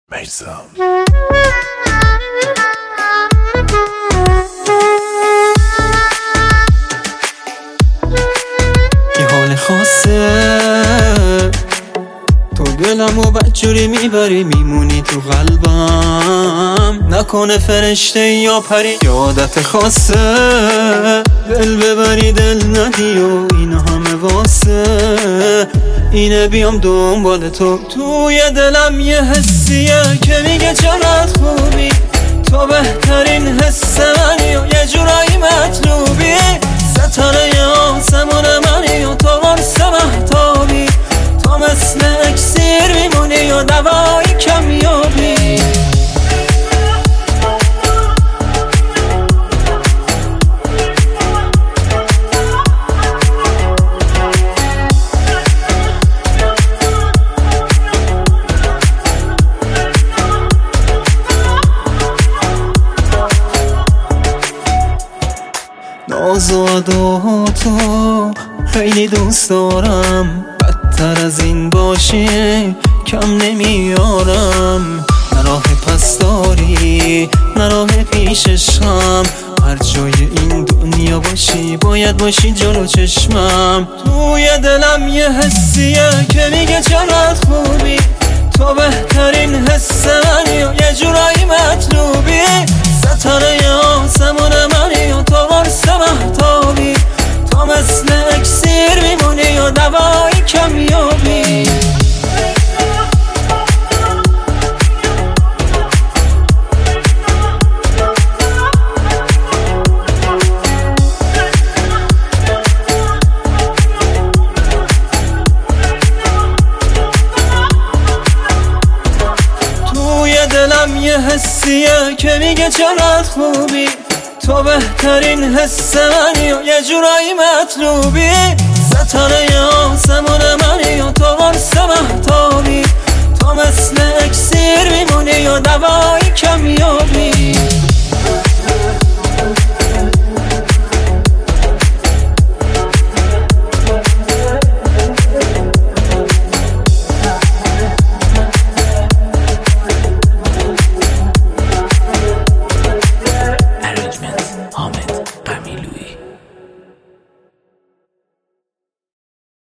میزم یه حال خاصه تو دلمو بدجوری میبری میمونی تو قلبم، نکنه فرشته یا پری یا عادت خاصه. دل ببری دل ندی و این همه واسه اینه بیام دنبال تو. توی دلم یه حسیه که میگه چقدر خوبی، تو بهترین حس منی و یه جورایی مطلوبی. ستاره آسمون منی و تو قرص مهتابی، تو مثل اکسیر میمونی و دوایی کمیابی. ناز و عداتو خیلی دوست دارم، بدتر از این باشی کم نمیارم. نه راه پس داری نه راه پیششم، هر جای این دنیا باشی باید باشی جلو چشمم. توی دلم یه حسیه که میگه چقدر خوبی، تو بهترین حس منی و یه جورایی مطلوبی. ستاره آسمون منی و تو قرص مهتابی، تو مثل اکسیر میمونی و دوایی کمیابی. دلم یه حسیه که میگه چقدر خوبی، تو بهترین حس منی و یه جورایی مطلوبی.